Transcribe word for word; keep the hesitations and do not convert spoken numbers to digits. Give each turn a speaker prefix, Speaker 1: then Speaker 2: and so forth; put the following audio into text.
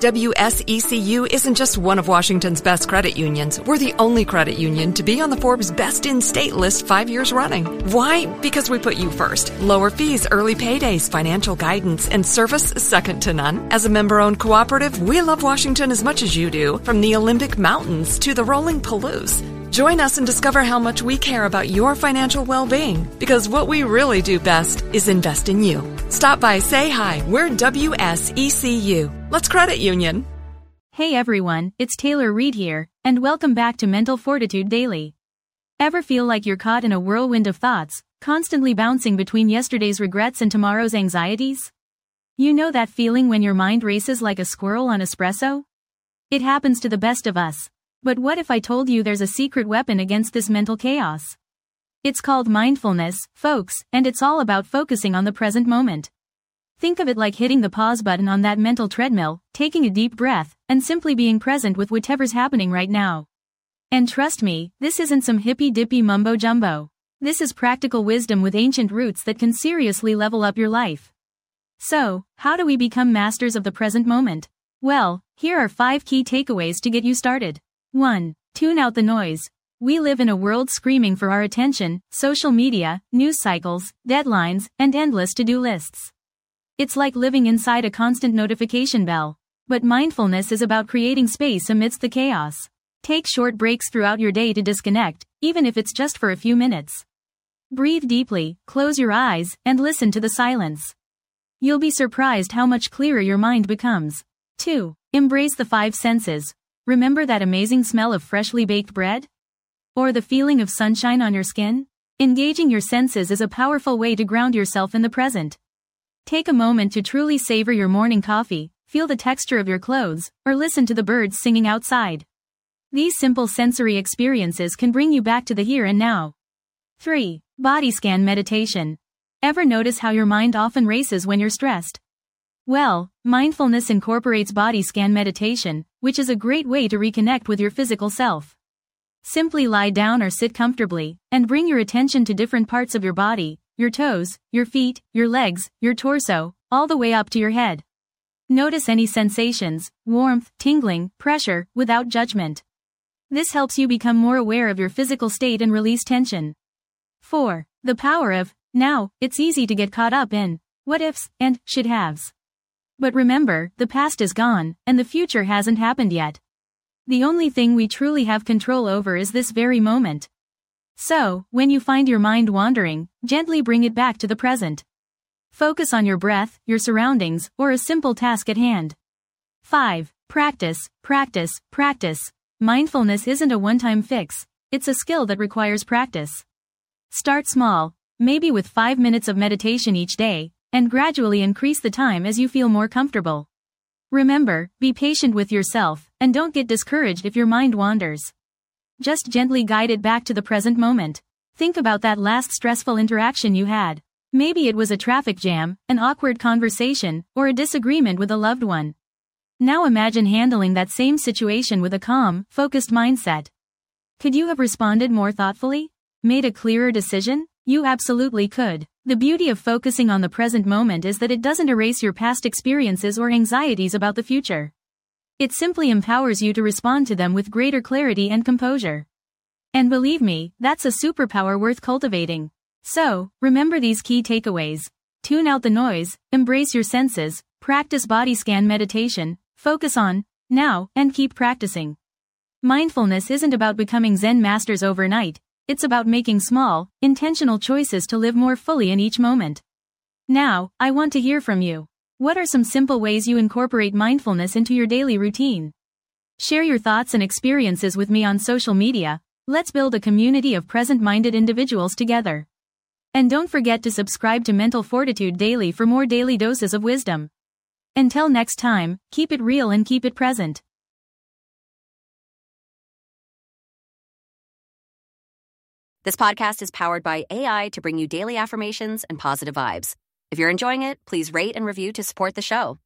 Speaker 1: W S E C U isn't just one of Washington's best credit unions. We're the only credit union to be on the Forbes Best in State list five years running. Why? Because we put you first. Lower fees, early paydays, financial guidance, and service second to none. As a member-owned cooperative, we love Washington as much as you do, from the Olympic Mountains to the rolling Palouse. Join us and discover how much we care about your financial well-being, because what we really do best is invest in you. Stop by, say hi. We're W S E C U. Let's credit union.
Speaker 2: Hey everyone, it's Taylor Reed here, and welcome back to Mental Fortitude Daily. Ever feel like you're caught in a whirlwind of thoughts, constantly bouncing between yesterday's regrets and tomorrow's anxieties? You know that feeling when your mind races like a squirrel on espresso? It happens to the best of us. But what if I told you there's a secret weapon against this mental chaos? It's called mindfulness, folks, and it's all about focusing on the present moment. Think of it like hitting the pause button on that mental treadmill, taking a deep breath, and simply being present with whatever's happening right now. And trust me, this isn't some hippy-dippy mumbo-jumbo. This is practical wisdom with ancient roots that can seriously level up your life. So, how do we become masters of the present moment? Well, here are five key takeaways to get you started. one. Tune out the noise. We live in a world screaming for our attention: social media, news cycles, deadlines, and endless to-do lists. It's like living inside a constant notification bell. But mindfulness is about creating space amidst the chaos. Take short breaks throughout your day to disconnect, even if it's just for a few minutes. Breathe deeply, close your eyes, and listen to the silence. You'll be surprised how much clearer your mind becomes. two. Embrace the five senses. Remember that amazing smell of freshly baked bread? Or the feeling of sunshine on your skin? Engaging your senses is a powerful way to ground yourself in the present. Take a moment to truly savor your morning coffee, feel the texture of your clothes, or listen to the birds singing outside. These simple sensory experiences can bring you back to the here and now. three. Body scan meditation. Ever notice how your mind often races when you're stressed? Well, mindfulness incorporates body scan meditation, which is a great way to reconnect with your physical self. Simply lie down or sit comfortably, and bring your attention to different parts of your body, your toes, your feet, your legs, your torso, all the way up to your head. Notice any sensations, warmth, tingling, pressure, without judgment. This helps you become more aware of your physical state and release tension. four. The power of now. It's easy to get caught up in what ifs and should haves. But remember, the past is gone, and the future hasn't happened yet. The only thing we truly have control over is this very moment. So, when you find your mind wandering, gently bring it back to the present. Focus on your breath, your surroundings, or a simple task at hand. five. Practice, practice, practice. Mindfulness isn't a one-time fix. It's a skill that requires practice. Start small, maybe with five minutes of meditation each day, and gradually increase the time as you feel more comfortable. Remember, be patient with yourself, and don't get discouraged if your mind wanders. Just gently guide it back to the present moment. Think about that last stressful interaction you had. Maybe it was a traffic jam, an awkward conversation, or a disagreement with a loved one. Now imagine handling that same situation with a calm, focused mindset. Could you have responded more thoughtfully? Made a clearer decision? You absolutely could. The beauty of focusing on the present moment is that it doesn't erase your past experiences or anxieties about the future. It simply empowers you to respond to them with greater clarity and composure. And believe me, that's a superpower worth cultivating. So, remember these key takeaways. Tune out the noise, embrace your senses, practice body scan meditation, focus on now, and keep practicing. Mindfulness isn't about becoming Zen masters overnight. It's about making small, intentional choices to live more fully in each moment. Now, I want to hear from you. What are some simple ways you incorporate mindfulness into your daily routine? Share your thoughts and experiences with me on social media. Let's build a community of present-minded individuals together. And don't forget to subscribe to Mental Fortitude Daily for more daily doses of wisdom. Until next time, keep it real and keep it present.
Speaker 3: This podcast is powered by A I to bring you daily affirmations and positive vibes. If you're enjoying it, please rate and review to support the show.